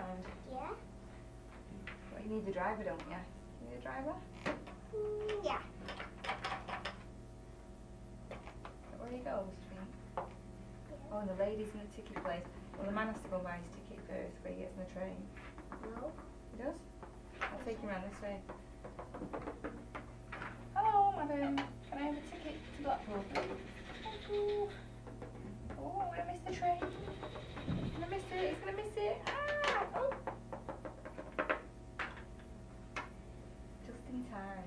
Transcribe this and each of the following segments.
round? Yeah. Well, you need the driver, don't you? You need a driver? Yeah. Where he goes, do you think? Oh, and the lady's in the ticket place. Well, the man has to go and buy his ticket first before he gets on the train. No. He does? I'll take him round this way. Hello, madam. Can I have a ticket to Blackpool, please? Thank you. Oh, I'm going to miss the train. He's going to miss it. He's going to miss it. Ah! Oh! Just in time.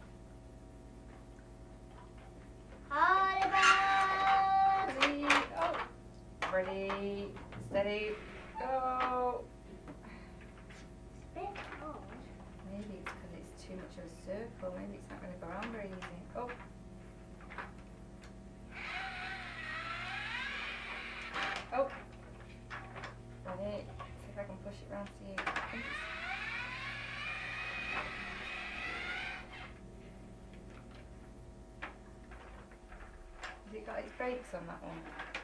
Ready? Oh! Ready, steady, go! It's a bit cold. Maybe it's because it's too much of a circle. Maybe it's not going to go around very easy. Oh! Oh! Ready? See if I can push it round to you. Has it got its brakes on that one?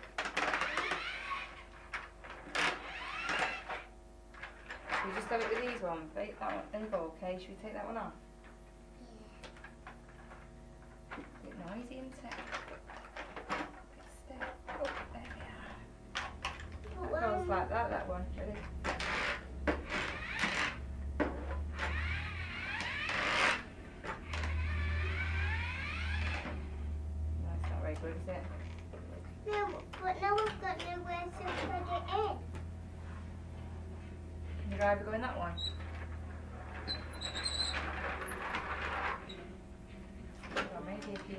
We just have it with these ones. That one. There you go. Okay. Should we take that one off? A bit noisy, isn't it? Bit stiff. Oh, there we are. That goes like that. That one. Ready? No, it's not very good, is it? No, but now we've got nowhere to put it in. Can the driver go in that one? Well, maybe if you...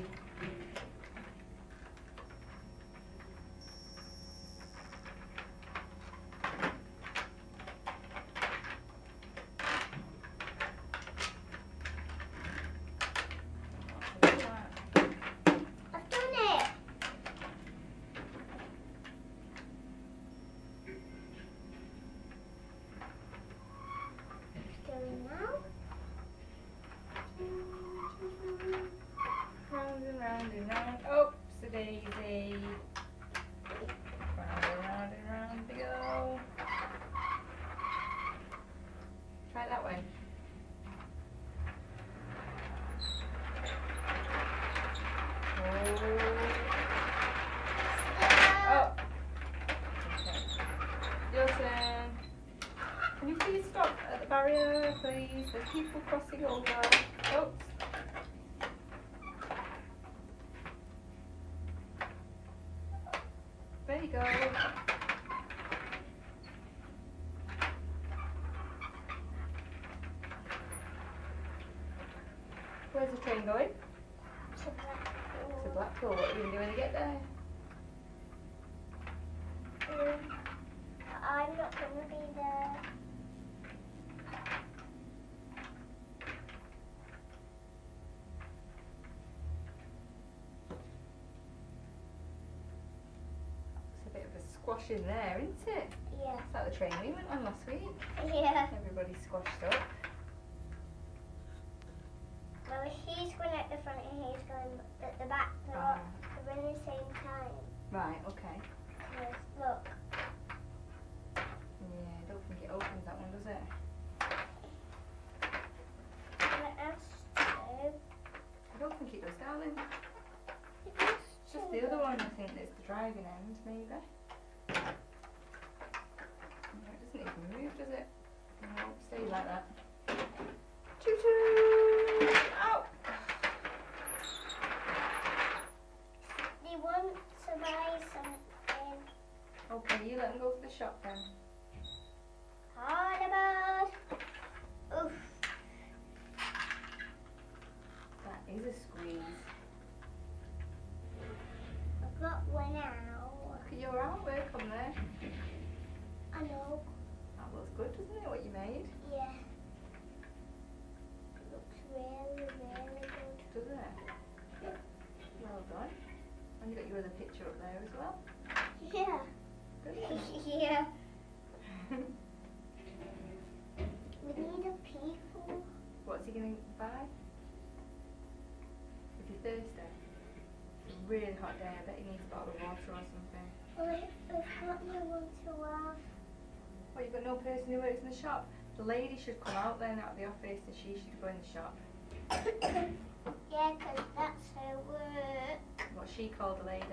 I've done it. Going now. Round and round and round. Oops-a-daisy. Round and round we go. Try it that way. Oh. Okay. Your turn. Can you please stop at the barrier, please? There's people crossing over. Oops. There you go. Where's the train going? To Blackpool. What are you going to do when you get there? I'm not going to be there. It's a bit of a squash in there, isn't it? Yeah. It's like the train we went on last week. Yeah. Everybody's squashed up. Well, he's going at the front and he's going at the back. They're at the same time. Right, okay. Yes, look. Yeah, I don't think it opens that one, does it? I asked you. I don't think it does, darling. It is It's just the other one, I think, that's the driving end, maybe. No, it doesn't even move, does it? No, stay like that. Choo-choo! Ow! They want to buy something. Okay, you let them go to the shop then. Hard about. Oof. That is a squeeze. I've got one out. Look at your artwork on there. I know. That looks good, doesn't it, what you made? Yeah. It looks really, really good. Does it? Well done. And you got your other picture up there as well. Yeah. Good. Yeah. We need a people. What's he going to buy? If you're thirsty. It's a really hot day. I bet he needs a bottle of water or something. Well, I've got no one to have. Well, you've got no person who works in the shop. The lady should come out then out of the office and she should go in the shop. Yeah, 'cause that's her work. What's she called, the lady?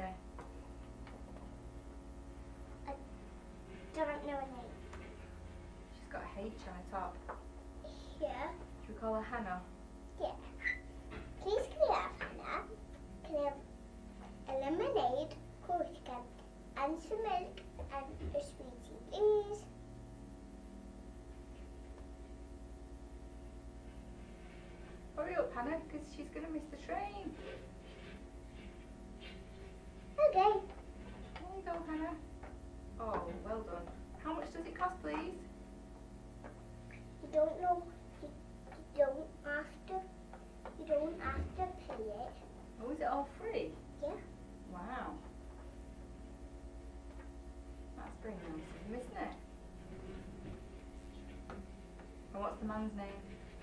Don't know her name. She's got a H on her top. Yeah. Should we call her Hannah? Yeah. Please can I have Hannah? Can I have a lemonade, course can, and some milk, and a sweetie, please? Hurry up, Hannah, because she's going to miss the train. Okay. There you go, Hannah. Oh, well done. How much does it cost, please? You don't know. You don't have to. You don't have to pay it. Oh, is it all free? Yeah. Wow. That's pretty nice of him, isn't it? And what's the man's name?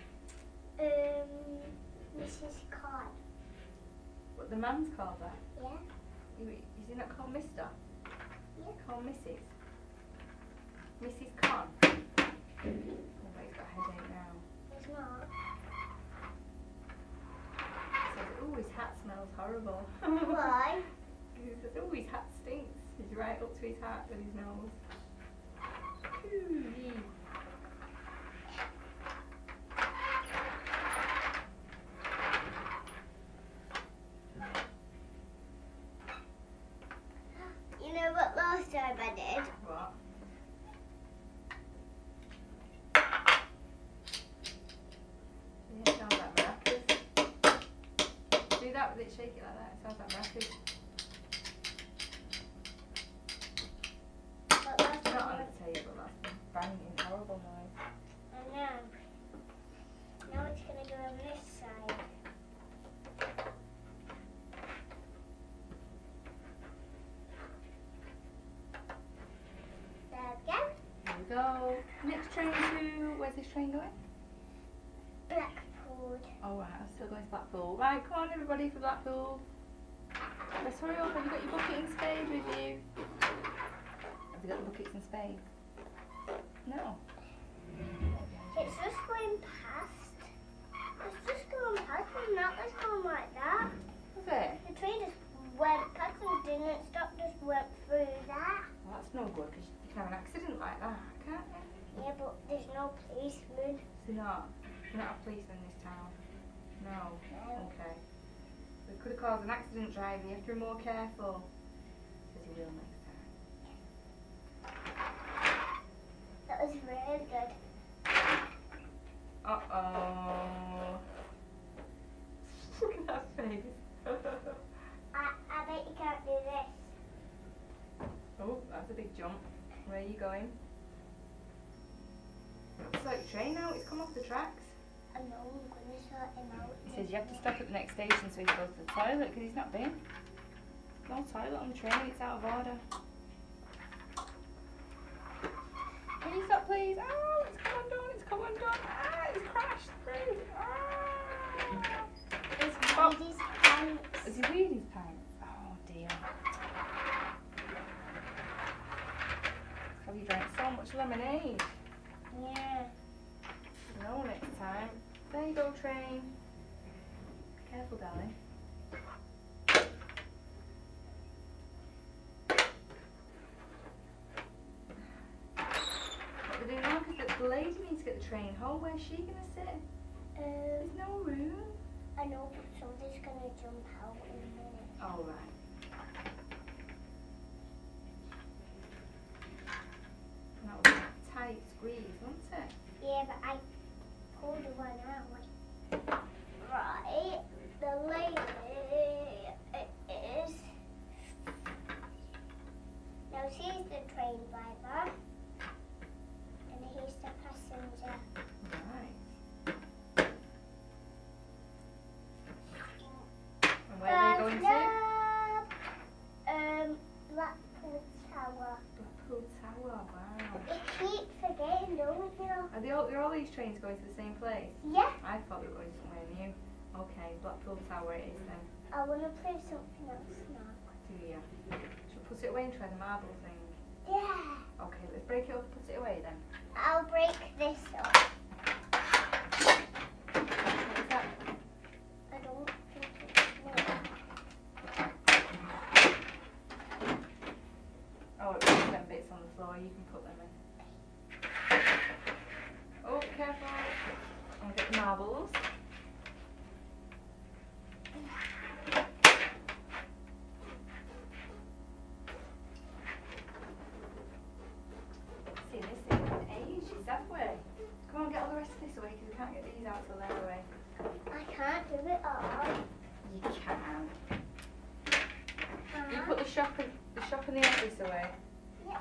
Mrs. Khan. What, the man's called that? Yeah. Is he not called Mr.? Yeah. Called Mrs. Mrs. Khan. Oh, but he's got a headache now. It's not. He says, ooh, his hat smells horrible. Why? He says, ooh, his hat stinks. He's right up to his hat with his nose. Ooh, yee. You know what last time I did? What? Yeah, it sounds like maracas. Do that with it, shake it like that. It sounds like maracas. What last Not on time the table, that's banging, horrible noise. I know. Now it's going to go on this side. There we go. Here we go. Next train to, where's this train going? Blackpool. Oh right, I'm still going to Blackpool. Right, come on everybody for Blackpool. Let's hurry up, have you got your bucket and spade with you? Have you got the buckets and spade? No. It's just going past. It's just going past and not just going like that. Was it? The train just went past and didn't stop, just went through that. Well, that's no good because you can have an accident like that, can't you? Yeah, but there's no policeman. So not. You're not a policeman in this town. No. No. Okay. We could have caused an accident, driver. You have to be more careful. Says you will next time. That was really good. Uh-oh. Look at that face. I bet you can't do this. Oh, that's a big jump. Where are you going? Looks like a train now. It's come off the tracks. I know, I'm going to sort him out. He says you have to stop at the next station so he can go to the toilet because he's not been. No toilet on the train. It's out of order. Can you stop, please? Oh, it's come undone. It's come undone. Ah, it's crashed through. Ah. It's Oh. Lady's pants. Has he weed his pants? Oh dear. Have you drank so much lemonade? Yeah. No, next time. There you go, train. Be careful, darling. What they're doing now, because the lady needs to get the train home. Where's she going to sit? There's no room. I know, but somebody's going to jump out in a minute. Oh, right. That was a tight squeeze, wasn't it? Yeah, but I pulled the one out. Right, the lady is. Now she's the train driver, and he's the passenger. Right. And where are they going to? Blackpool Tower. Blackpool Tower, wow. You keep forgetting, don't you? Are all these trains going to the same place? Yeah. I thought they were going somewhere new. Okay, Blackpool Tower it is then. I want to play something else now. Do you? Should we put it away and try the marble thing? Yeah. Okay, let's break it up and put it away then. I'll break this up. What is that? I don't think it's wood. Oh, it's them bits on the floor, you can put them in. Oh, careful. I'll get the marbles. See, this thing is ages that way. Come on, get all the rest of this away because we can't get these out till they're away. I can't do it all. You can. You put the shop and the office away. Yeah.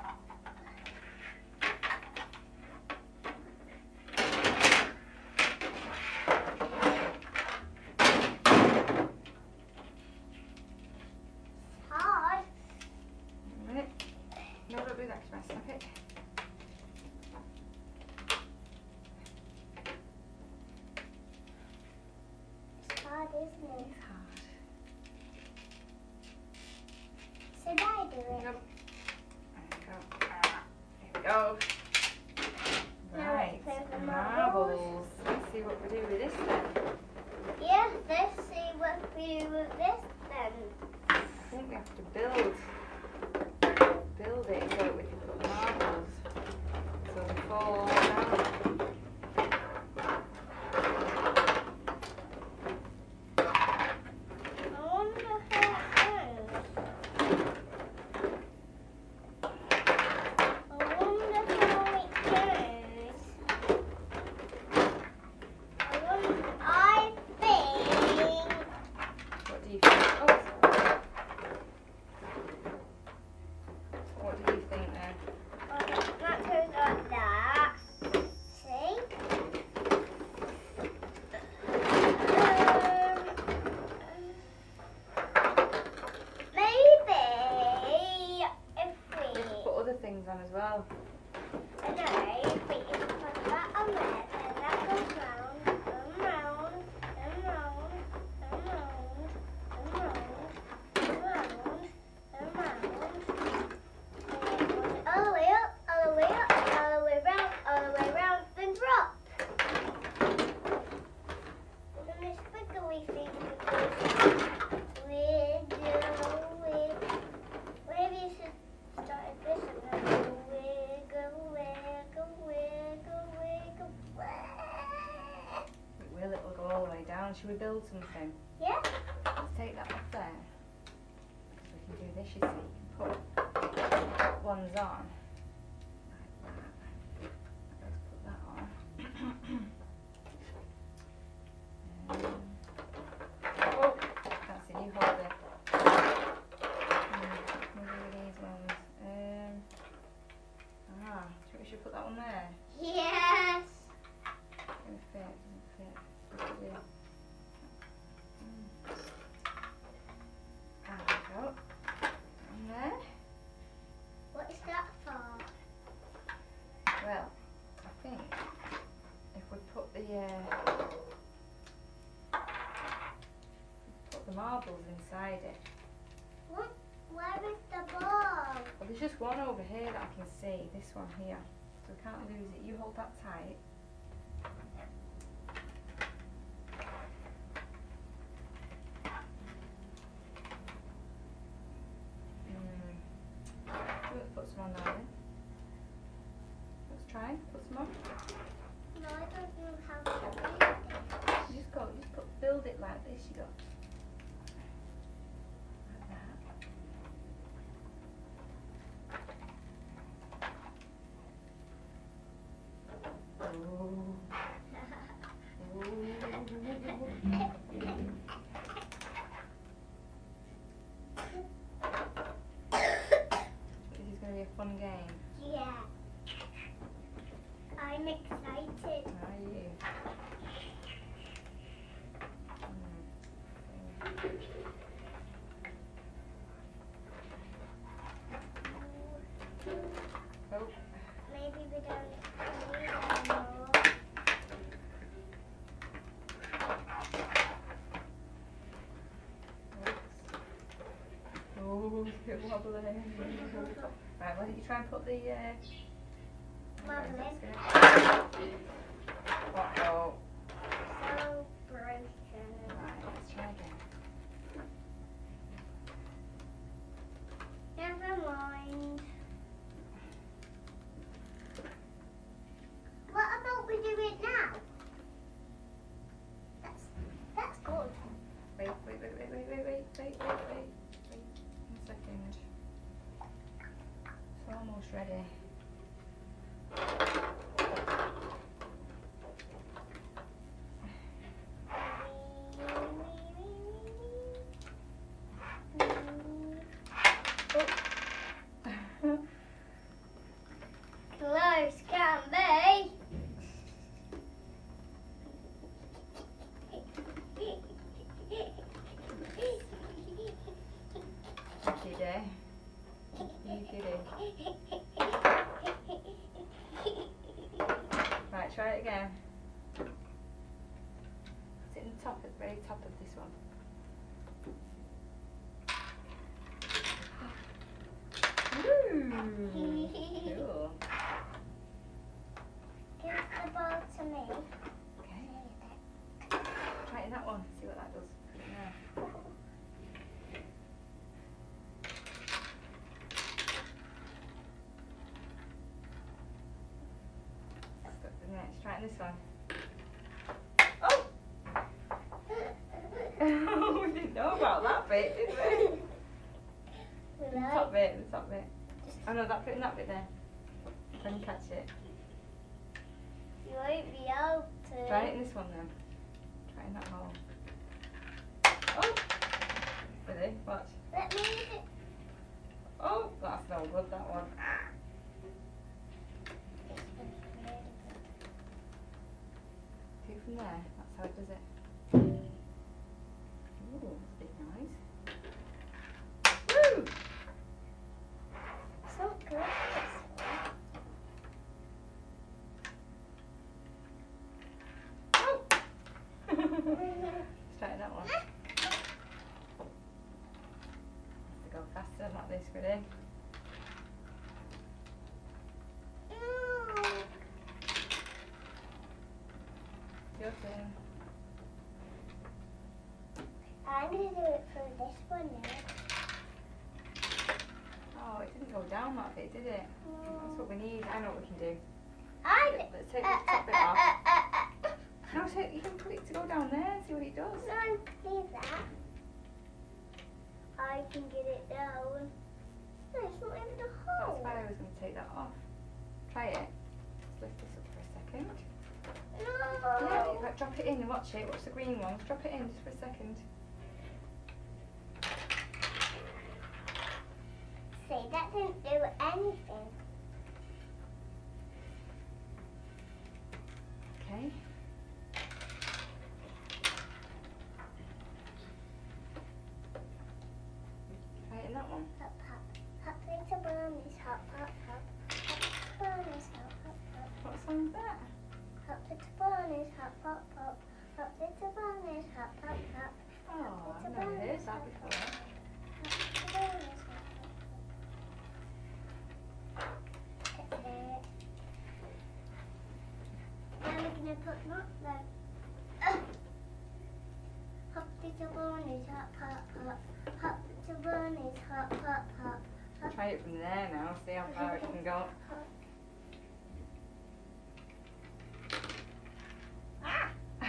Hard. A minute. No, don't do that, Express. Okay. It's hard, isn't it? It's hard. Should I do it? Yep. There we go. Now Right. let's play with Marbles. Let's see what we do with this then. Yeah, let's see what we do with this then. I think we have to build it so that we can put the marbles so they fall down. I wonder how it goes. I wonder how it goes. I think. What do you think? Oh, sorry. What do you think then? That goes like that. See? Maybe if We have to put other things on as well. I know, but if you put that on there, then that goes round and round and round and round and round and round and round. And it goes all the way up, all the way up, all the way round, all the way round, then drop. And this wiggly thing goes wiggle. Maybe you should start at this and then go wiggle, wiggle, wiggle, wiggle. It will, it'll go all the way down. Should we build something? Yeah? Let's take that off there. Because we can do this, you see. You can put ones on. Like that. Let's put that on. Oh, that's it, you hold it. Maybe with these ones. Do you think we should put that one there? Yes. Doesn't fit, doesn't fit. Let's do it. There we go. On there. What is that for? Well, I think if we put the marbles inside it. What? Where is the ball? Well, there's just one over here that I can see. This one here. So we can't lose it. You hold that tight. Let's put some on now then. Let's try. Put some on. No, I don't know how to do this. Build it like this. You go. Like that. Ooh. This is going to be a fun game. Yeah. I'm excited. Are you? Oh, Maybe we don't need anymore. oh, it's wobbling. Right, why don't you try and put the Marmalade. What? Oh. So broken. Right, let's try again. Never mind. What about we do it now? That's good. Wait. 1 second. It's almost ready. Close can be. You did it. Right, try it again. It's in the top, at the very top of this one. Ooh, cool. Give the ball to me. Okay. Try it in that one. See what that does. Put it in there. Let's try it in this one. Oh! We didn't know about that bit, did we? The top bit, the top bit. Oh no, that bit and that bit there. Can you catch it? You won't be able to. Try it in this one then. Try it in that hole. Oh! Ready? Watch. Let me. Oh! That's no good, that one. Do it from there. That's how it does it. Ooh, that's a bit nice. Woo! It's not good. Oh! Let's try that one. Have to go faster, like this, ready? Your turn. I'm going to do it for this one now. Oh, it didn't go down that bit, did it? That's what we need. I know what we can do. Let's take the top bit off. No, so you can put it to go down there and see what it does. No, leave that. I can get it down. No, it's not even a That's hole. why I was going to take that off. Try it. Let's lift this up for a second. No. Yeah, right, drop it in and watch it. Watch the green one. Drop it in just for a second. See, that didn't do anything. Okay. Try it in that one. Hop, hop. Hop, little bunnies, hop, hop, hop. Hop, bunnies, hop, hop, hop. What song's that? Hop, little bunnies, hop, hop, hop. Hop, little bunnies, hop, hop, hop. Oh, I've never heard that before. Hop, little bunnies, hop, hop, hop. That's it. Now we're gonna put not there. Hop, little bunnies, hop, hop, hop. Hop, little bunnies, hop, hop, hop. Try it from there now. See how far it can go. Ah!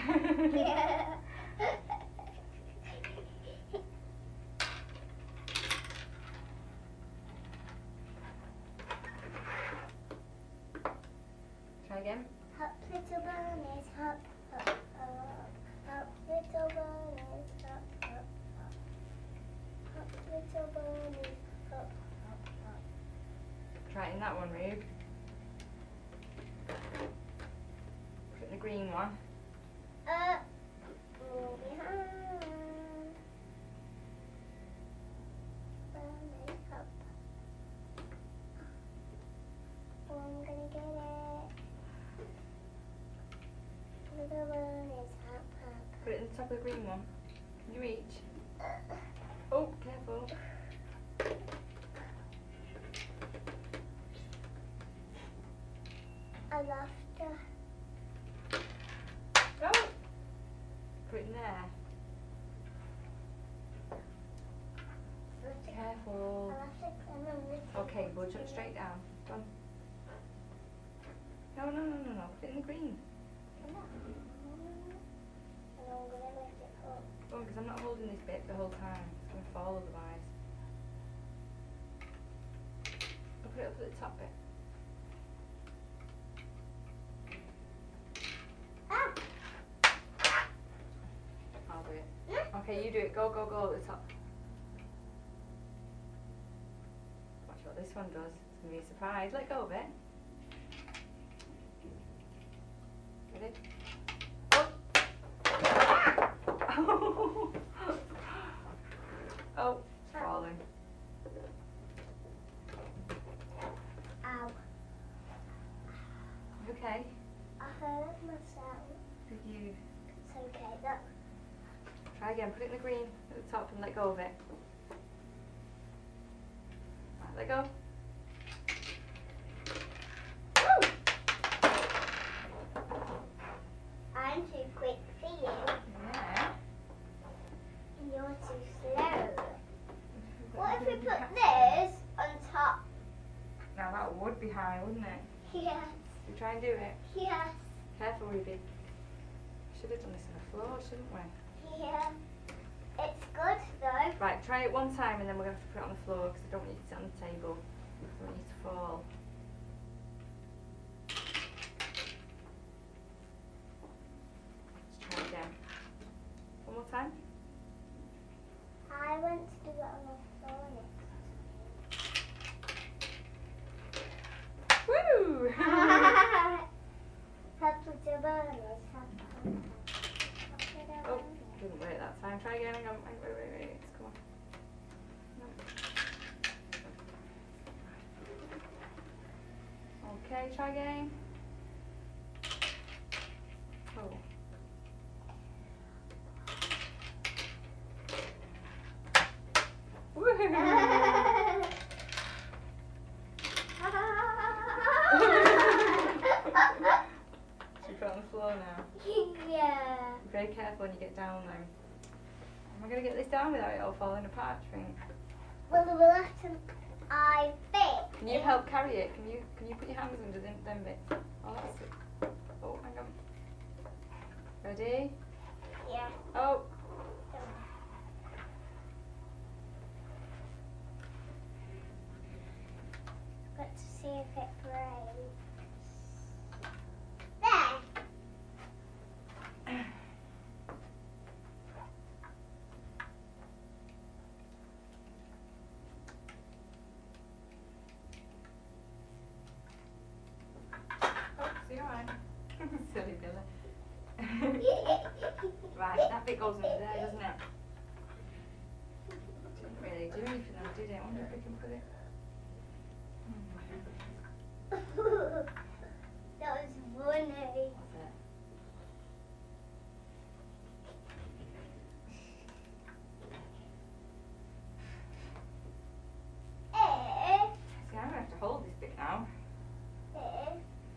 Try again. Hop, little bunnies, hop, hop, hop. Hop, little bunnies, hop, hop, hop. Hop, little bunnies, hop, hop, hop. Try it in that one, Rube. Put it in the green one. Moving on. Bunnies, hop. Oh, I'm gonna get it. Little bunnies, hop, hop. Put it in the top of the green one. Can you reach? Oh, careful. go jump straight down. Go on. No, no, no, no, no. Put it in the green. And I'm gonna lift it up. Oh, because I'm not holding this bit the whole time. It's going to fall otherwise. I'll put it up at the top bit. Ah! I'll do it. Okay, you do it. Go, go, go at the top. Watch what this one does. It's going to be a surprise. Let go of it. Ready? Oh! Oh, it's falling. Ow. Okay. I hurt myself. Did you? It's okay, look. Try again. Put it in the green at the top and let go of it. Right, let go. Woo! I'm too quick for you. Yeah. And you're too slow. What if we put this on top? Now that would be high, wouldn't it? Yes. We try and do it. Yes. Careful, Ruby. Should have done this on the floor, shouldn't we? Yeah. It's good though. Right, try it one time and then we're going to have to put it on the floor because I don't want you to sit on the table. I don't want you to fall. Let's try again. One more time. I want to do it on the floor next. Woo! Help with the burners. Oh, didn't work that time. Try again. Hang on. Wait. Come on. No. Okay, try again. Oh. Woo! Should we put it on the floor now? Yeah. Be very careful when you get down though. Am I going to get this down without it all falling apart, do you think? Well, we'll have to, I think. Can you help carry it? Can you put your hands under them bits? Oh, that's it. Oh, hang on. Ready? Yeah. Oh. Got to see if it breaks. There. Oh, see, alright. Silly Billy. Right, that bit goes under there, doesn't it? Didn't really do anything though, did it? I wonder if we can put it. That was funny. Was it? Eh, See, I'm going to have to hold this bit now. eh.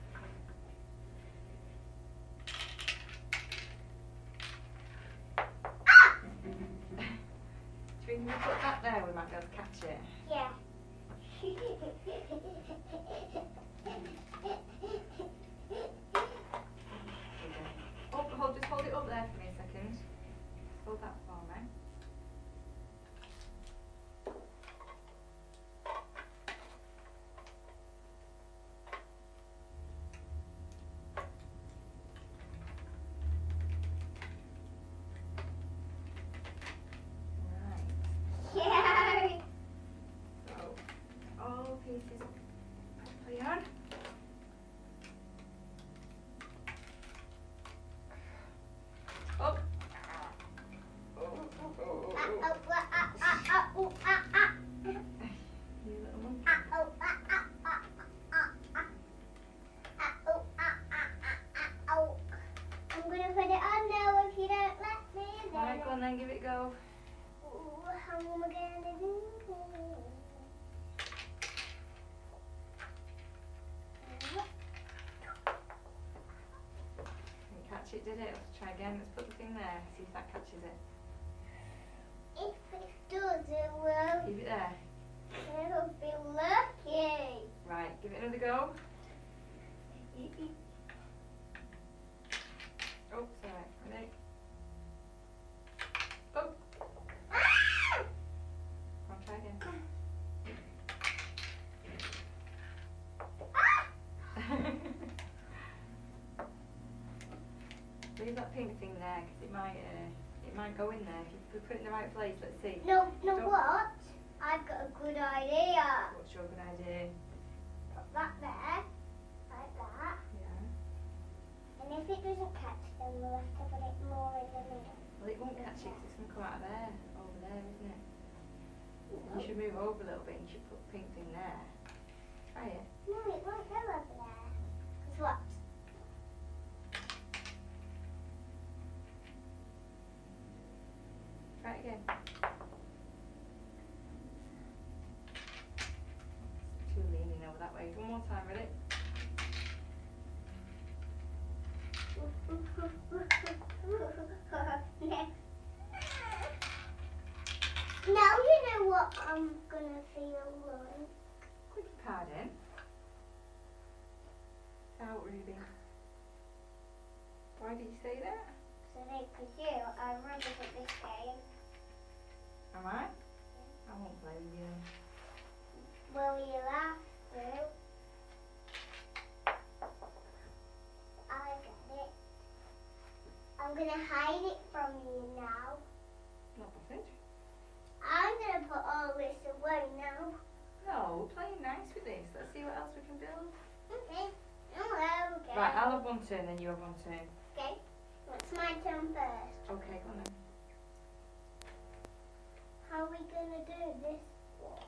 Do you think if we put that there, we might be able to catch it? Yeah. Oh, just hold it up there for me a second. Hold that for me. Right. Yeah. So, all pieces properly on. Oh. You little monkey. I'm gonna put it on now if you don't let me. Right, go on then, give it a go. Ooh, how am I gonna do Didn't catch it, did it? Let's try again. Let's put the thing there. See if that catches it. If it does, it will. Keep it there. It'll be lucky. Right, give it another go. Oh, sorry. Ready? Oh. Come on, try again. Leave that pink thing there because it might go in there if you put it in the right place. Let's see. No, Don't- what? I've got a good idea. What's your good idea? Put that there, like that. Yeah. And if it doesn't catch, then we'll have to put it more in the middle. Well, it won't catch it 'cause it's going to come out of there, over there, isn't it? You should move over a little bit and you should put the pink thing there. Try it. No, it won't go over there. Because what? Try it again. Too leaning over that way. One more time, ready? Now you know what I'm gonna feel like. Quick pardon. Out, Ruby. Why did you say that? So they could do. I'm really good at this game. Am I? I won't play with you. Will you laugh through? I get it. I'm gonna hide it from you now. Not bothered. I'm gonna put all this away now. No, we're playing nice with this. Let's see what else we can build. Okay. Oh, okay. Right, I'll have one turn, then you have one turn. Okay. It's my turn first. Okay, go on then. How are we gonna do this one?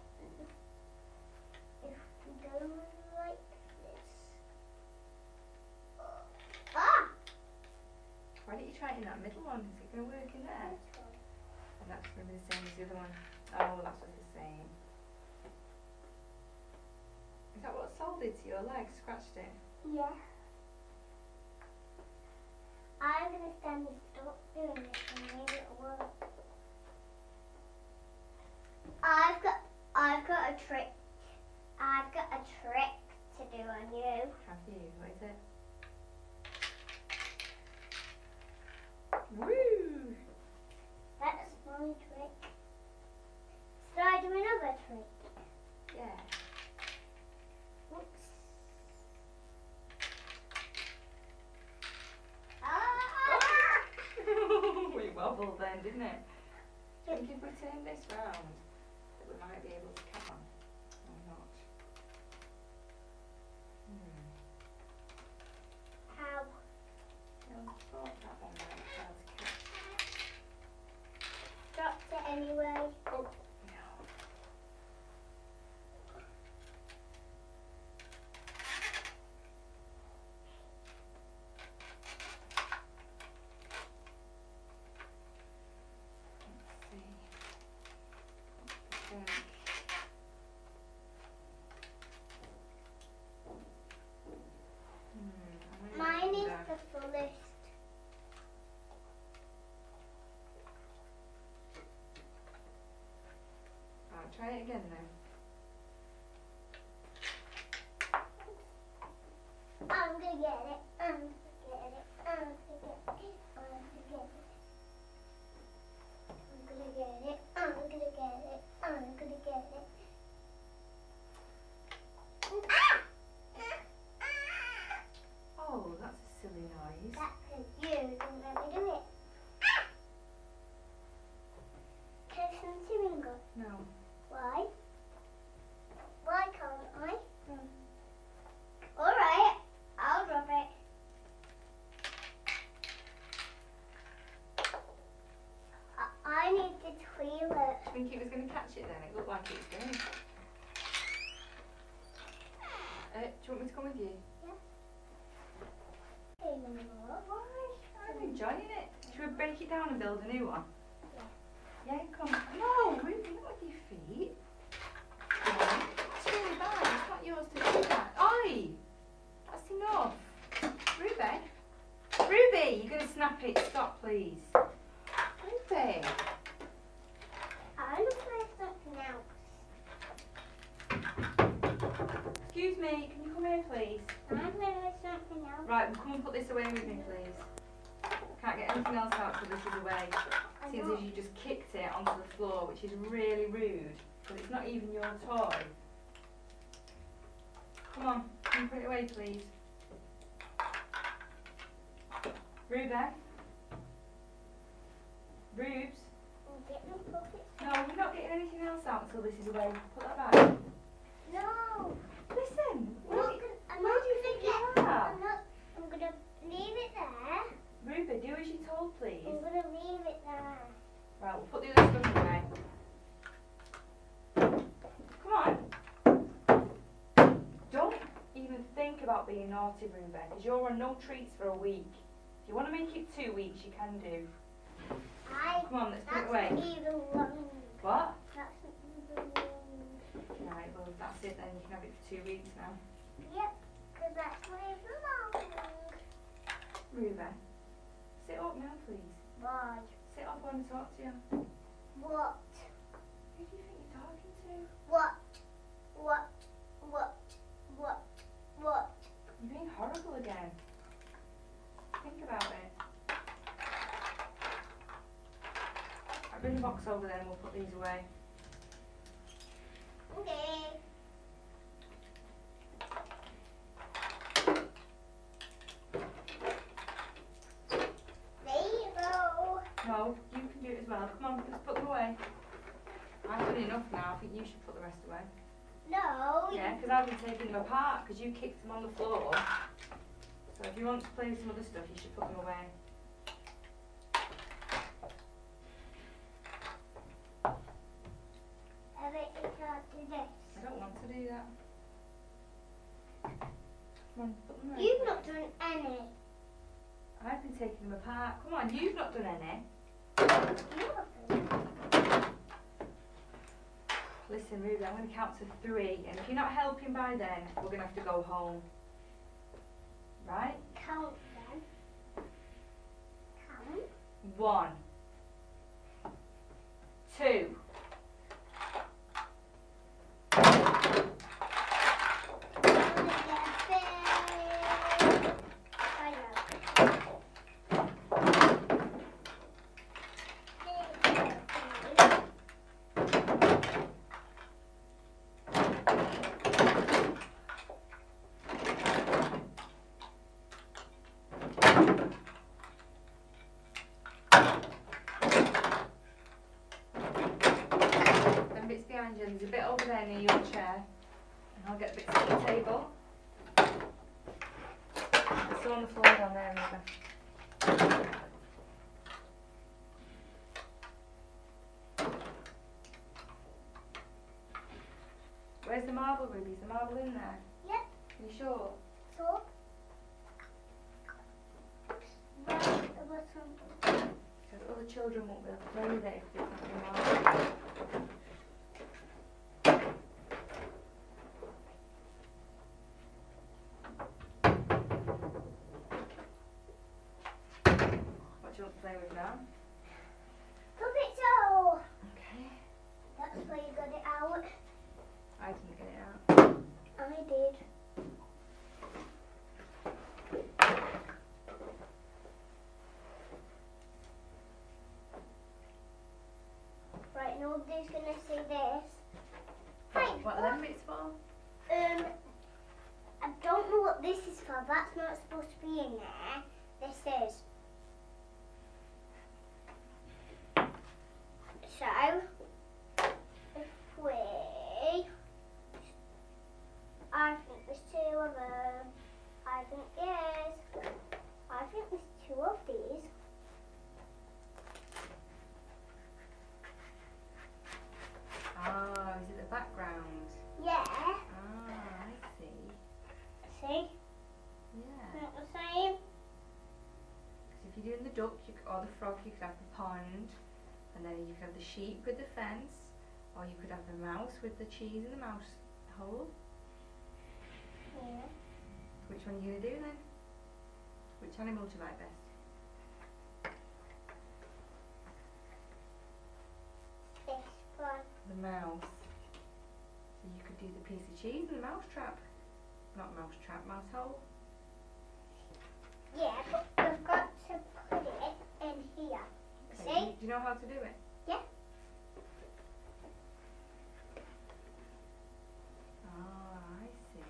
If we go like this. Ah! Why don't you try it in that middle one? Is it going to work in there? This one. And that's going to be the same as the other one. Oh, that's just the same. Is that what Sol did to your leg? Scratched it? Yeah. I'm gonna stand and stop doing this and maybe it'll work. I've got a trick. I've got a trick to do on you. Have you? What is it? Woo! That's my trick. Should I do another trick? Yeah. Whoops. Ah! We wobbled then, didn't it? I think if we turn this round, that we might be able to come on. Or not. How? I thought that one might be able to catch. Dropped it anyway. Oh, no. Mine is the fullest. Right, try it again then. I'm gonna get it. I'm gonna get it. I'm gonna get it. I'm gonna get it. I'm gonna get it. I'm gonna get it. Ah! Oh, that's a silly noise. That's because you didn't let me do it. Can I some chewing gum? No. Why? Why can't I? Alright, I'll drop it. I need the toilet. I think it was going to catch it then. It looked like it was going. Do you want me to come with you? I'm enjoying it. Should we break it down and build a new one? Yeah. Yeah, come. No, Ruby, not with your feet. Come on. It's really bad. It's not yours to do that. Oi! That's enough. Ruby. Ruby, you're going to snap it. Stop, please. Ruby. I want to try something else. Excuse me, can you come here please? I'm gonna something else. Right, well, come and put this away with me please. Can't get anything else out till this is away. Seems as you just kicked it onto the floor, which is really rude, because it's not even your toy. Come on, can you put it away please? Ruben? Rubes? I'm getting puppets. No, we're not getting anything else out until this is away. Put that back. No. Listen, I'm where not do gonna, you think you are? I'm gonna leave it there. Ruben, do as you're told please. I'm gonna leave it there. Right, we'll put the other stuff away. Come on. Don't even think about being naughty, Ruben, because you're on no treats for a week. If you want to make it 2 weeks, you can do. Come on, let's put it away. That's even long. What? That's even long. Right, well, that's it then. You can have it for 2 weeks now. Yep, because that's where it belongs. Ruben, sit up now, please. Why? Sit up, I want to talk to you. What? Who do you think you're talking to? What? What? What? What? What? You're being horrible again. Think about it. I'll bring the box over there and we'll put these away. Okay. There you go. No, you can do it as well. Come on, let's put them away. I've done enough now. I think you should put the rest away. No. Yeah, because I've been taking them apart because you kicked them on the floor. So if you want to play with some other stuff, you should put them away. I bet you can't do this. I don't want to do that. Come on, put them away. You've not done any. I've been taking them apart. Come on, you've not done any. You haven't. Listen, Ruby, I'm going to count to 3, and if you're not helping by then, we're going to have to go home. Right? Count then. Count. 1, 2. There's a bit over there near your chair, and I'll get the bits on the table. There's some on the floor down there, Ruben. Where's the marble, Ruby? Is the marble in there? Yep. Are you sure? So. Where's the bottom? Because other children won't be able to play with it if it's not in marble. Play with now. Puppet show. Okay. That's where you got it out. I didn't get it out. I did. Right, nobody's gonna see this. Hi. What are them bits for? I don't know what this is for. That's not supposed to be in there. This is. So, if we, I think there's 2 of them. I think yes. I think there's 2 of these. Ah, is it the background? Yeah. Ah, I see. See? Yeah. Not the same. Because if you're doing the duck or the frog, you could have the pond. And then you could have the sheep with the fence, or you could have the mouse with the cheese in the mouse hole. Yeah. Which one are you going to do then? Which animal do you like best? This one. The mouse. So you could do the piece of cheese and the mouse trap. not mousetrap, mouse hole. Yeah, but we've got to put it in here. Okay. See? Do you know how to do it? Yeah. Oh, I see.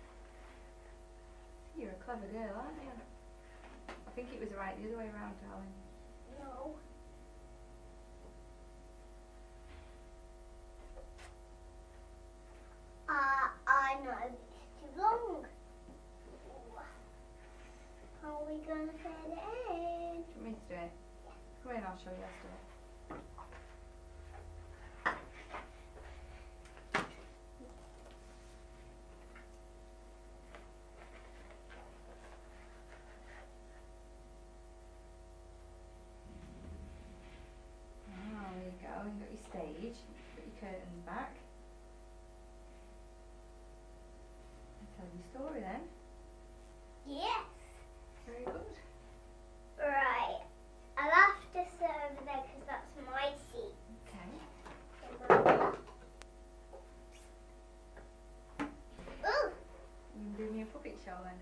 You're a clever girl, aren't you? I think it was right the other way around, darling. No. I know it's too long. How are we going to fit it in? Do you want me to do it? Come in, I'll show you how to do it. Ah, there you go. You've got your stage. Put your curtains back. And tell your story then. Yes. Very good. Right. I'll have to sit over there because that's my seat. Okay. Ooh. You can do me a puppet show then.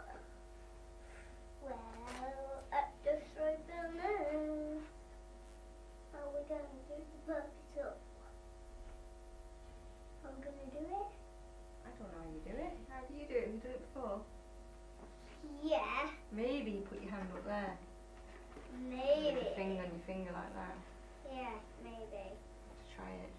Well, at this right now, how are we going to do the puppet up? I'm going to do it? I don't know how you do it. How do you do it? Have you done it before? Yeah, Maybe you put your hand up there. maybe. Your finger on your finger like that. Yeah, maybe. Let's try it.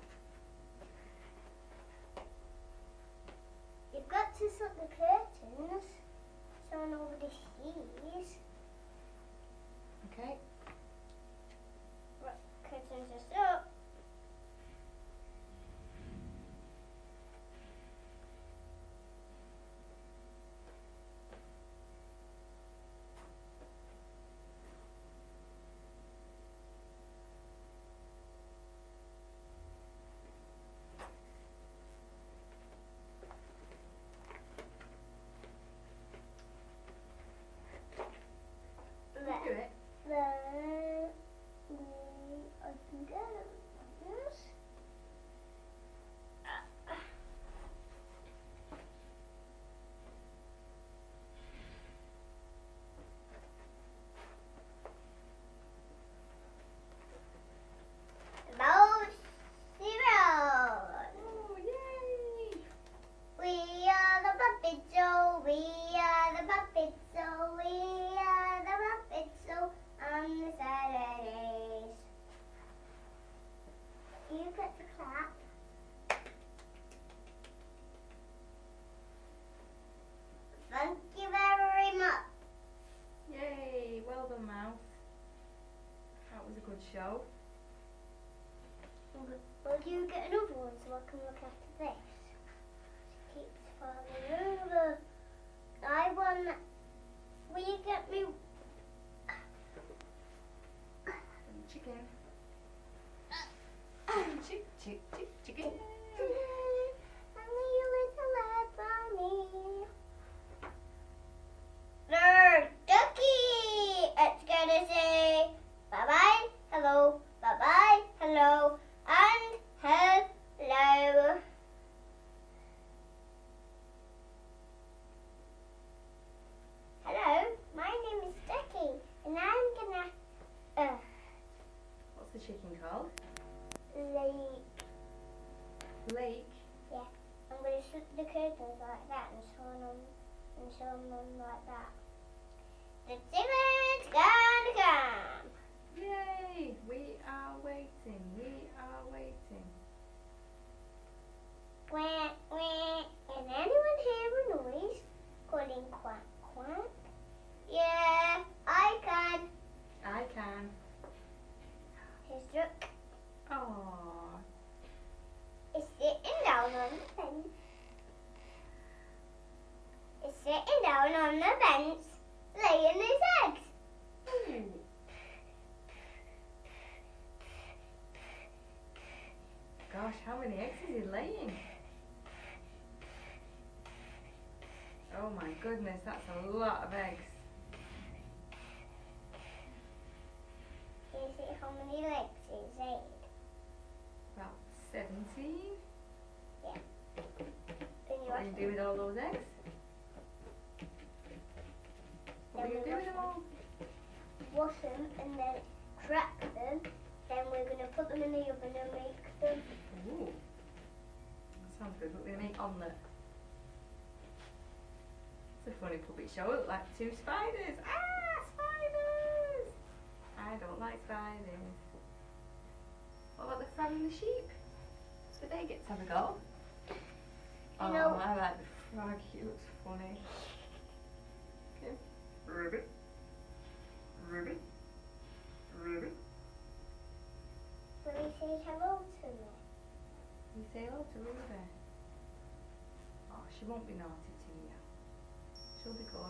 You've got to shut the curtains so nobody sees. Okay. Right, curtains are shut. You do it. Then I can get it like this. Mouse zero. Oh, yay! We are the Muppet Show. We are the Muppet Show. We are the Muppet Show on the Saturdays. You get to clap. Thank you very much. Yay! Well done, Mouse. That was a good show. Will you get another one so I can look after this? She keeps falling over. I want. Will you get me? Chicken. Chicken. Mommy, you little lad for me. No, ducky. It's gonna say bye bye, hello, bye bye, hello, and hello. Hello, my name is Ducky, and I'm gonna What's the chicken called? lay. Lake. I'm going to shut the curtains like that and show them like that. The Timber's gonna come. Yay! We are waiting. We are waiting. Quack, quack. Can anyone hear a noise calling quack, quack? Yeah, I can. I can. His duck Oh. is sitting down on the fence. It's sitting down on the bench, laying his eggs. Ooh. Gosh, how many eggs is he laying? Oh my goodness, that's a lot of eggs. Can you see how many legs he's laid? About 17. And you What do you do with all those eggs? wash them and then crack them. Then we're going to put them in the oven and make them. Ooh. Sounds good. We're going to make omelette. It's a funny puppet show. It look like two spiders. Ah, spiders! I don't like spiders. What about the frog and the sheep? Do they get to have a go? Oh, No. I like the frog. He looks funny. Okay. Ruby. Ruby. Ruby. Will you say hello to me? You say hello to Ruby. Oh, she won't be naughty to you. She'll be good.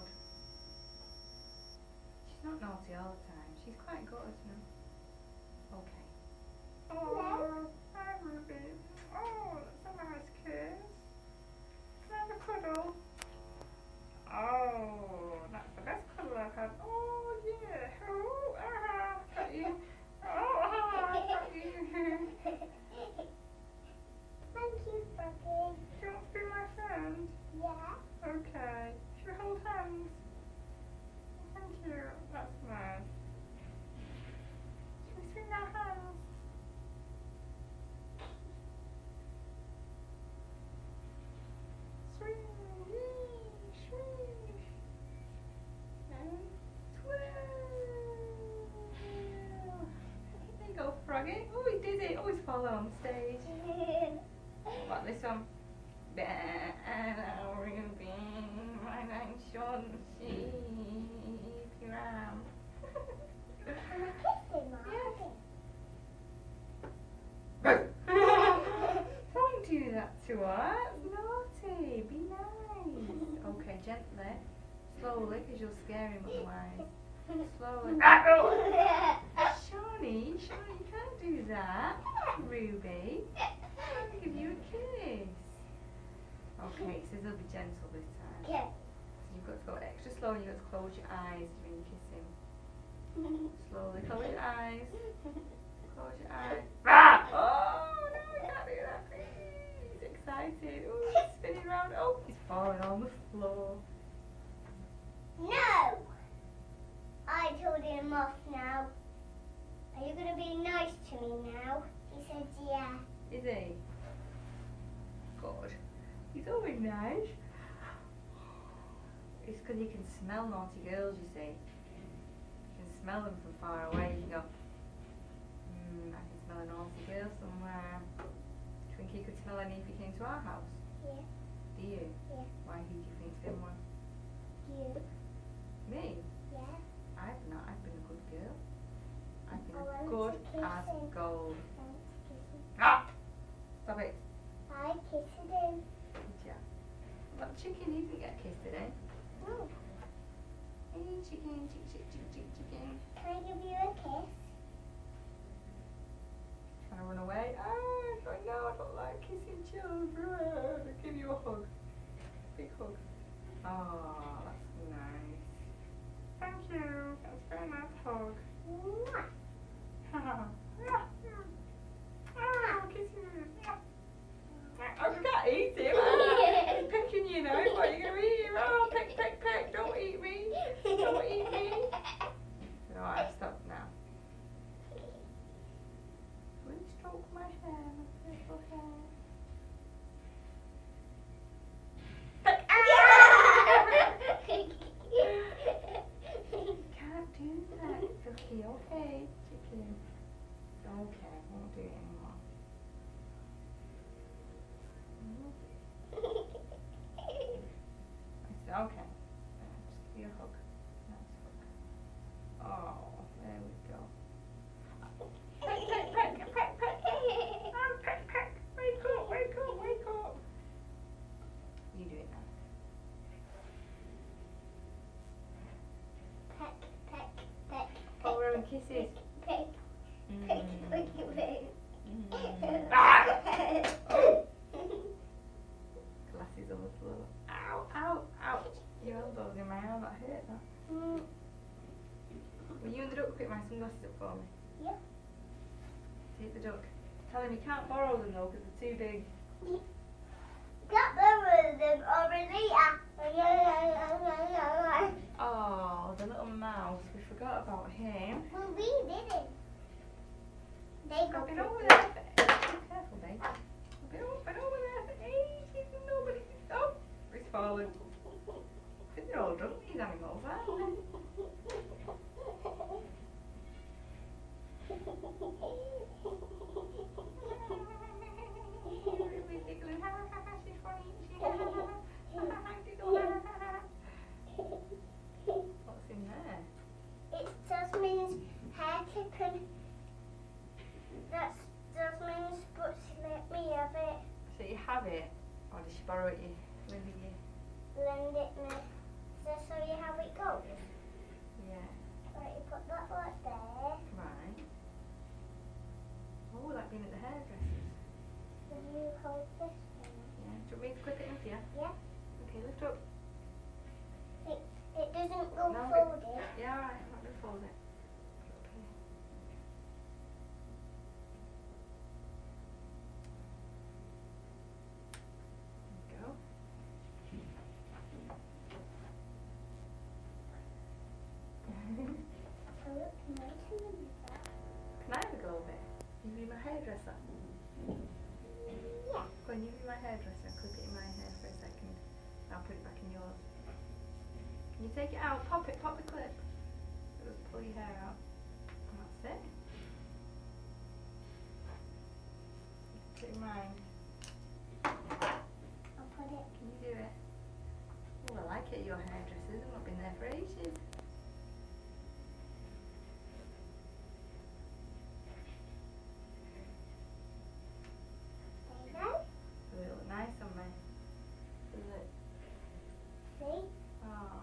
She's not naughty all the time. She's quite good, no? Okay. Oh, hi Ruby. Oh, that's a nice kiss. Can I have a cuddle? Oh, that's the best cuddle I've had. Oh, yeah. Oh, ah, got you. Oh, ah, got you. Thank you, Froggy. Do you want to be my friend? Yeah. Okay. Should we hold hands? Thank you. That's nice. Should we swing our hands? Swing, swing, and twirl. There you go, Froggy. Oh, he did it. Oh, he's fallen on stage. What about this one? Ruby, my name shouldn't sheep your arm. I'm a kissing, Mom. Don't do that to her. Naughty. Be nice. Okay, gently. Slowly, because you'll scare him otherwise. Slowly. Shawnee, you can't do that. Ruby. I'm going to give you a kiss. Okay, so he'll be gentle this time. Okay. So you've got to go extra slow and you've got to close your eyes when you kiss him. Slowly close your eyes. Close your eyes. Ah! Oh, no, I can't do that. He's excited. Oh, he's spinning around. Oh, he's falling on the floor. No! I told him off now. Are you going to be nice to me now? He said yeah. Is he? Good. He's always nice. It's because you can smell naughty girls, you see. You can smell them from far away. You can go, I can smell a naughty girl somewhere. Do you think you could smell any if you came to our house? Yeah. Do you? Yeah. Why do you think's been one? You. Me? Yeah. I've not. I've been a good girl. I've been I want good to kiss as him. gold. I want to kiss him. Ah! Stop it. I kissed him. Yeah. That chicken, he didn't get kissed today. No. Hey, chicken, chicken. Can I give you a kiss? Trying to run away. Ah, I know, I don't like kissing children. I'll give you a hug. Big hug. Oh, that's nice. Thank you. That's a very nice hug. Mwah. Oh, kiss you. Oh, you can't eat him. He's pecking you now. What, are you going to eat him? Oh, peck, peck, peck. Don't eat me. Don't eat me. No, I've stopped now. Will you stroke my hair, my purple hair? Peck. Can't do that. Cookie, okay, chicken. Okay, won't do it anymore. Okay. Just give you a hug. Nice hug. Oh, there we go. Peck, peck, peck, peck, peck. Oh, peck, peck. Wake up, wake up, wake up. You do it now. Peck, peck, peck. Oh, we're having kisses. Peck, peck, peck, peck. Ah! Oh. Glasses on the floor. Ow, ow, ouch. Your elbow's in my arm, that hurt that. Will you and the duck pick my sunglasses up for me? Yep. Take the duck. Tell him you can't borrow them though because they're too big. Got them. them over there. Oh, the little mouse. We forgot about him. Well, we didn't. They got Been over there for careful, babe. Been over there for ages and nobody. Oh, he's fallen. They're all drunk, these animals, aren't they? What's in there? It's Jasmine's hair clip and that's Jasmine's, but she let me have it. So you have it, or did she borrow it? When did you? Lend it me. So show you how it goes. Yeah. Right, you put that like there. Right. Oh, like being at the hairdresser's. Then you hold this one. Yeah. Do you want me to clip it in for you? Yeah. Okay, lift up. It doesn't go No, folded. Yeah, alright, I'm not going to fold it. Okay. There we go. Oh, look, nice and that. Can I have a go of it? You be my hairdresser? Yeah. Go on, you be my hairdresser. Clip it in my hair for a second. I'll put it back in yours. Can you take it out? Pop it, pop the clip. Just pull your hair out. And that's it. Put it in mine. I'll put it. Can you do it? Oh, I like it, your hairdressers. I've not been there for ages. There you go. Does it look nice on me? Does it? See? Oh.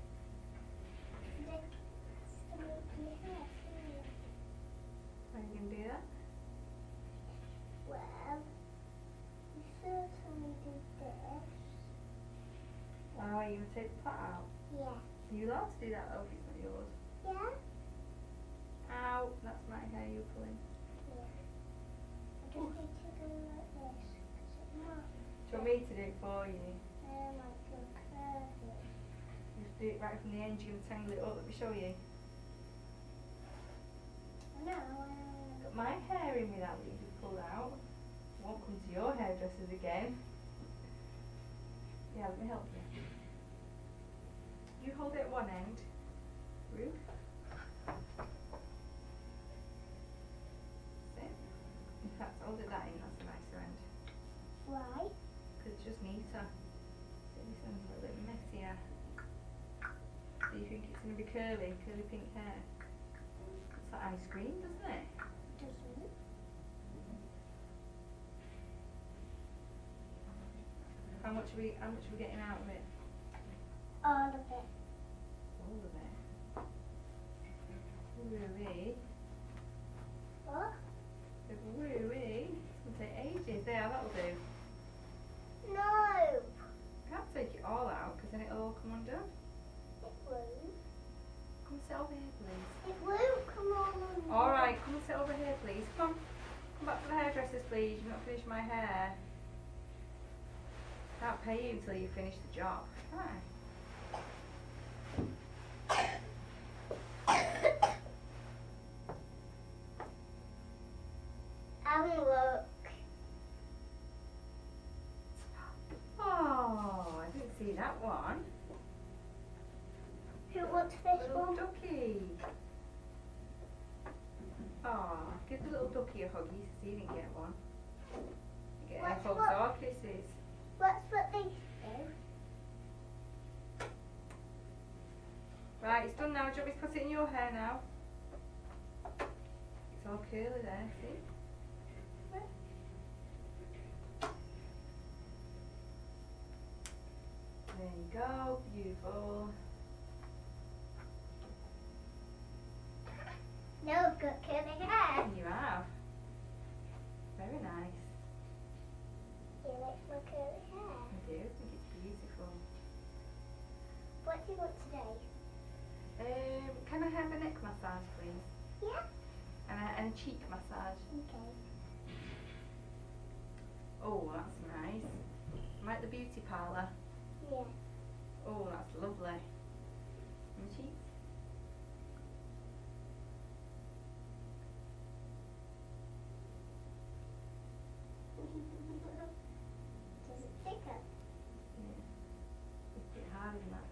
Just to make your hair feel. How are you going to do that? Well, you certainly did this. Oh, you going to take the pot out? Yeah. Are you allowed to do that though if it's not yours? Yeah? Ow, that's my hair you're pulling. Yeah. I just need to go like this. 'Cause it might, Do you want me to do it for you? might go curvy. Just do it right from the end, you're going to tangle it up. Let me show you. No, Got my hair in with that you just pulled out. Won't come to your hairdressers again. Yeah, let me help you. You hold it at one end, Ruth. Sit. In fact, hold it that end, that's a nicer end. why? Because it's just neater. So this one's a little bit messier. Do you think it's going to be curly pink hair? It's like ice cream, doesn't it? Doesn't. How much are we getting out of it? All of it. All of it. Woo-wee. What? Woo-wee. It's going to take ages. There, that'll do. No. I can't take it all out because then it'll all come undone. It won't. Come sit over here, please. It won't come on. Alright, come and sit over here, please. Come. Come back to the hairdressers, please. You've not finished my hair. Can't pay you until you finish the job. Right. Look. Oh, I didn't see that one. Who wants this Little one? ducky. Oh, give the little ducky a huggy so you didn't get one. You get What's both what? our kisses. What's what they do? Right, it's done now. Do you want me to put it in your hair now? It's all curly there, see? There. There you go, beautiful. No, I've got curly hair. You have. Very nice. You like my curly hair? I do. I think it's beautiful. What do you want today? Can I have a neck massage, please? Yeah. And a cheek massage. Okay. Oh, that's nice. Like the beauty parlour. Yeah. Oh, that's lovely. And the cheeks. Does it tickle? Yeah. It's a bit hard, isn't it?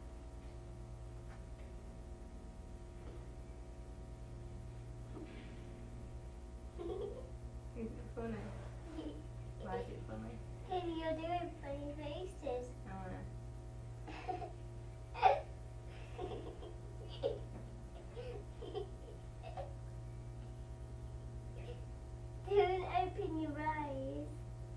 Is it funny? Why is it funny? Maybe you're doing funny faces. I wanna. Don't open your eyes.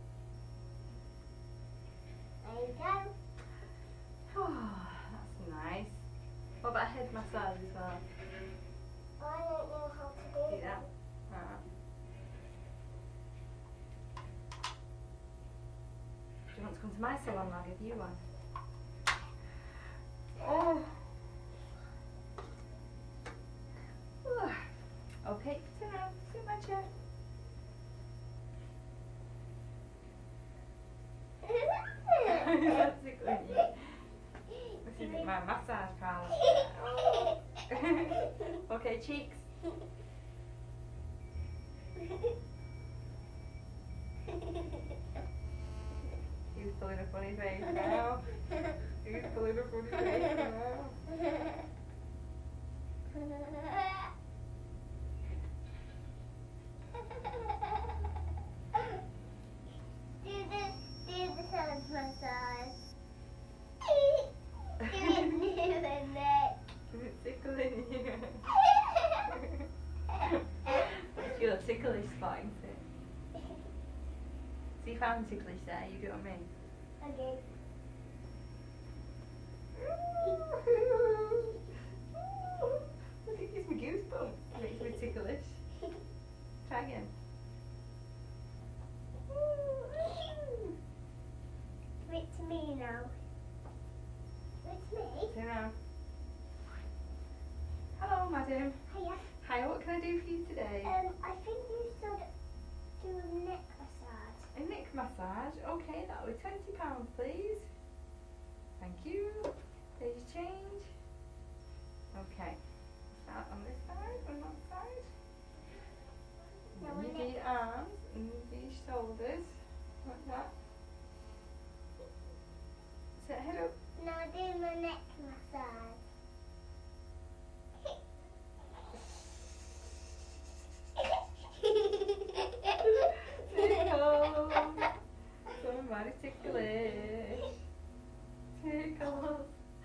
There you go. Oh, that's nice. What about a head massage as well? I don't know how to do Do that. Alright. Do you want to come to my salon? I'll give you one. Oh. Okay, sit down. Sit in my chair. That's tickling you. This isn't my massage parlour. Okay, cheeks. He's pulling a funny face now. He's pulling a funny face now. Do the hand massage. Do it near the neck. Is it tickling you? It's your ticklish spot, isn't it? So you found ticklish there, you do what I mean? Okay. Look, it gives me goosebumps. It makes me ticklish. Try again. Give it to me now. Give it to me. Turn around. Hello, madam. Hiya. Hi, what can I do for you today? I think you should do a neck massage. A neck massage. Okay, that'll be £20, please. Thank you. There's your change. Okay. Start on this side, on that side. Now Move my your arms and move your shoulders. Like that. Set head up. Now do my neck massage. Tickle. Somebody ticklish. Tickle.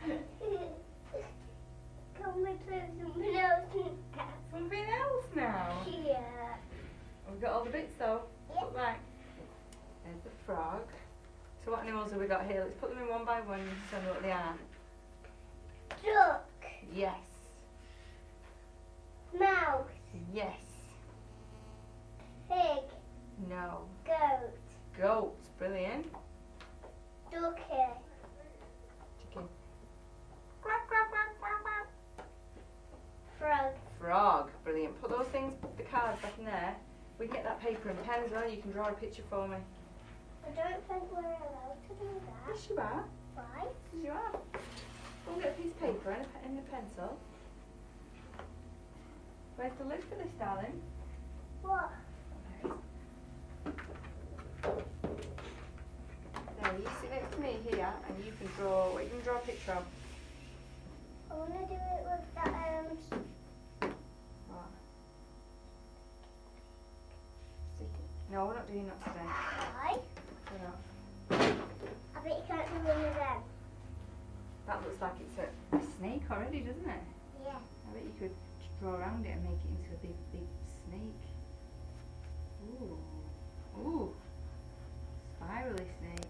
Can we put something else in that? Something else now. Yeah. We've got all the bits though. Yep. Put back. There's the frog. So what animals have we got here? Let's put them in one by one and tell me what they are. Duck. Yes. Mouse. Yes. Pig. No. Goat. Goats. Brilliant. Ducky. Chicken. Frog. Frog. Brilliant. Put those things, the cards back in there. We can get that paper and pen as well. You can draw a picture for me. I don't think we're allowed to do that. Yes, you are. Why? Yes, you are. Go and get a piece of paper and a pencil. Where's the lid for this, darling? What? There, you sit next to me here, and you can draw. What you can draw a picture of. I want to do it with that, What? Stick it. No, we're not doing that today. Why? We're not. I bet you can't do one of them. That looks like it's a snake already, doesn't it? Yeah. I bet you could draw around it and make it into a big, big snake. Ooh. Ooh. Spirally snake.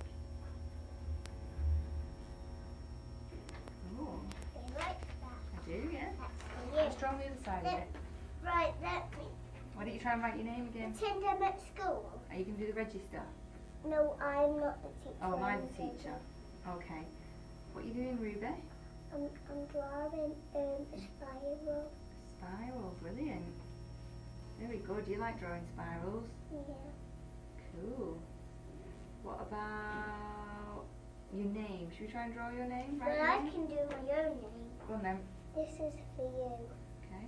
Ooh. You like that? I do, yeah. That's for Let's you. draw on the other side of it. Right, let me Why don't you try and write your name again? pretend I'm at school. Are you going to do the register? No, I'm not the teacher. Oh, am I I'm the teacher? Okay. What are you doing, Ruby? I'm drawing a spiral. Spiral, brilliant. Very good. You like drawing spirals? Yeah. Cool. What about Your name. Should we try and draw your name? Well, Right I name? can do my own name. Go on then. This is for you. Okay.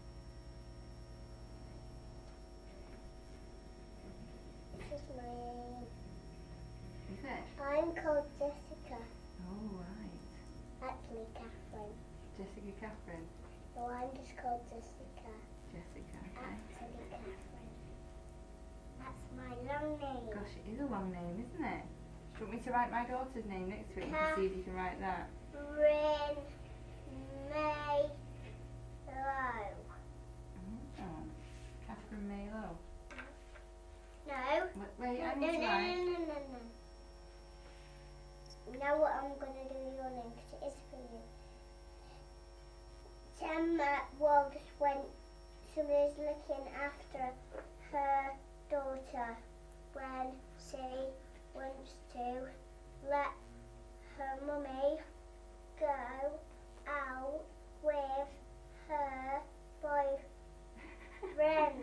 This is my name. Is it? I'm called Jessica. Oh, right. Actually, Catherine. Jessica Catherine. No, I'm just called Jessica. Jessica, okay. Actually, Catherine. That's my long name. Gosh, it is a long name, isn't it? Do you want me to write my daughter's name next to it? You can see if you can write that. Catherine May Low. Oh. Catherine Maylow. No. Wait, I No, need to write. no. You know what I'm going to do with your name because it is for you. Gemma Walsh she was looking after her daughter when she wants to let her mummy go out with her boyfriend.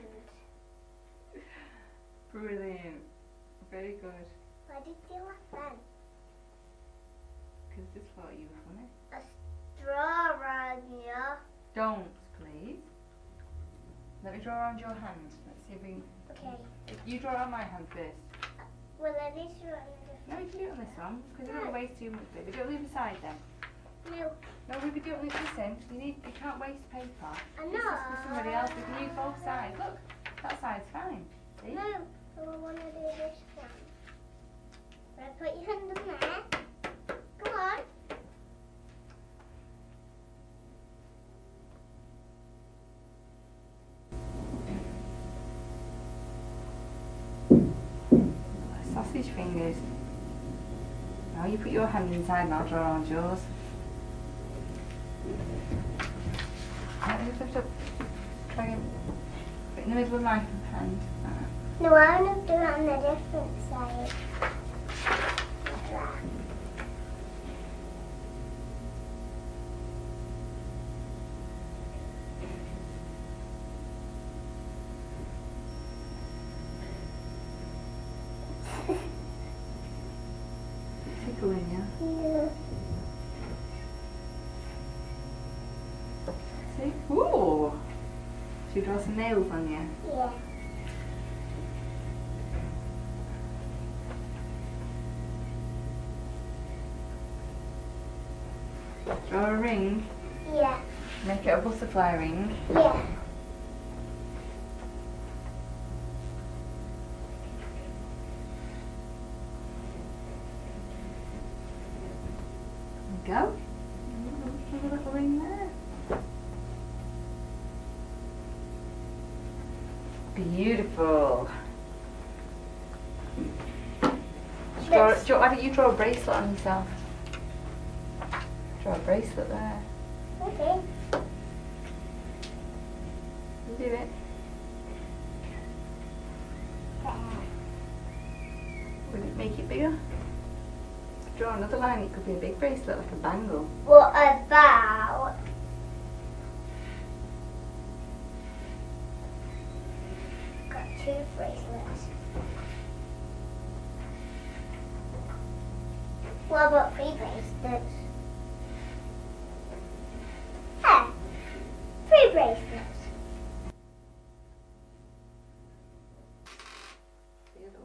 Brilliant. Very good. Why did you laugh then? Because just thought you were funny. A straw on you. Don't, please. Let me draw around your hand. Let's see if we can... Okay. You draw around my hand first. Well, I need to write another. No, you can do it on this one, because it doesn't waste too much paper. Do it on the other side then. No. No, we could do it on this end. You can't waste paper. I This is know. for somebody else. We can use both sides. Look, that side's fine. See? No. I want to do this one. Right, put your hand on there. Come on. Sausage fingers. Now you put your hand inside and I'll draw around yours. Right, just lift up. Try and put it in the middle of my hand. No, I want to do it on the different side. Like that. Tickling, yeah? Yeah. See? Ooh! Should we draw some nails on you? Yeah. Draw a ring. Yeah. Make it a butterfly ring. Yeah. There we go. A little ring there. Beautiful. Why don't you draw a bracelet on yourself? Draw a bracelet there. Okay. You do it. Will it make it bigger? Draw another line, it could be a big bracelet, like a bangle. What about got 2 bracelets? What about 3 bracelets? Yeah, 3 bracelets.